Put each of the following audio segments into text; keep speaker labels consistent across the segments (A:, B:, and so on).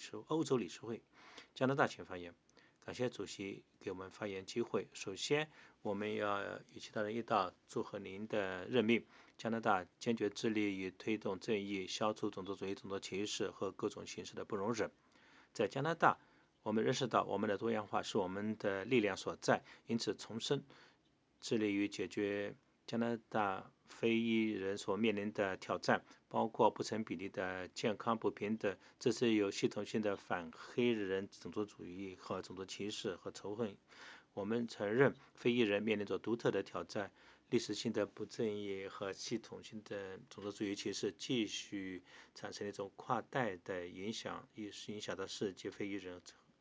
A: 欧洲理事会。加拿大，请发言。感谢主席给我们发言机会。首先，我们要与其他人一道祝贺您的任命。加拿大坚决致力于推动正义，消除种族主义、种族歧视和各种形式的不容忍。在加拿大，我们认识到我们的多样化是我们的力量所在，因此重申致力于解决加拿大非裔人所面临的挑战，包括不成比例的健康不平等，这是有系统性的反黑人种族主义和种族歧视和仇恨。我们承认非裔人面临着独特的挑战，历史性的不正义和系统性的种族主义歧视继续产生一种跨代的影响到世界非裔人。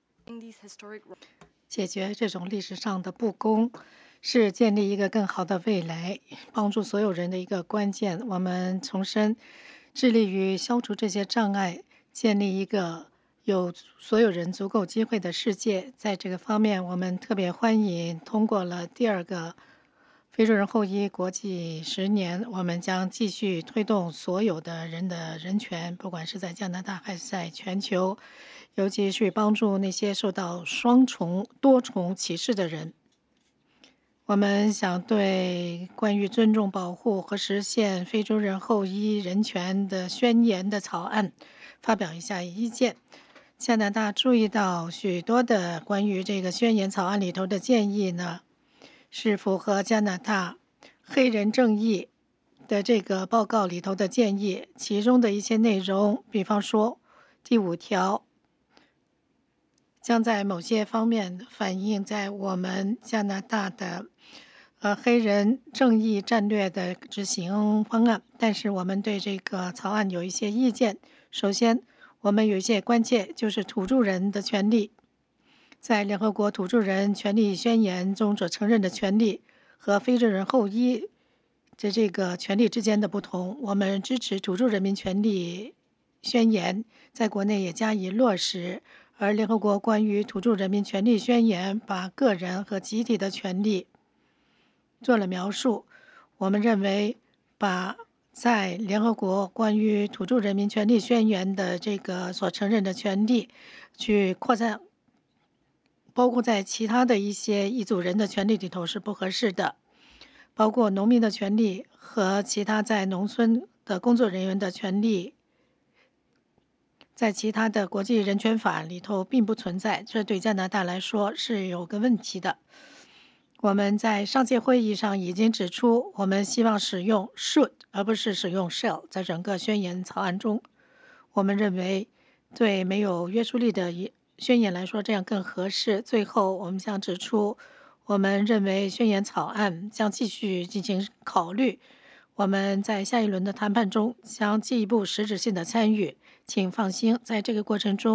B: 解决这种历史上的不公，是建立一个更好的未来，帮助所有人的一个关键。我们重申，致力于消除这些障碍，建立一个有所有人足够机会的世界。在这个方面，我们特别欢迎通过了第2个非洲人后裔国际10年。我们将继续推动所有的人的人权，不管是在加拿大还是在全球，尤其是帮助那些受到多重歧视的人。我们想对关于尊重、保护和实现非洲人后裔人权的宣言的草案发表一下意见。加拿大注意到许多的关于这个宣言草案里头的建议呢，是符合加拿大黑人正义的这个报告里头的建议，其中的一些内容，比方说第5条，将在某些方面反映在我们加拿大的黑人正义战略的执行方案，但是我们对这个草案有一些意见。首先，我们有一些关切，就是土著人的权利，在联合国土著人权利宣言中所承认的权利和非洲人后裔的这个权利之间的不同。我们支持土著人民权利宣言在国内也加以落实，而联合国关于土著人民权利宣言把个人和集体的权利做了描述。我们认为把在联合国关于土著人民权利宣言的这个所承认的权利去扩展，包括在其他的一些异族人的权利里头是不合适的，包括农民的权利和其他在农村的工作人员的权利，在其他的国际人权法里头并不存在，这对加拿大来说是有个问题的。我们在上届会议上已经指出，我们希望使用 should 而不是使用 shall 在整个宣言草案中。我们认为对没有约束力的宣言来说，这样更合适。最后，我们想指出，我们认为宣言草案将继续进行考虑。我们在下一轮的谈判中将进一步实质性的参与。请放心，在这个过程中，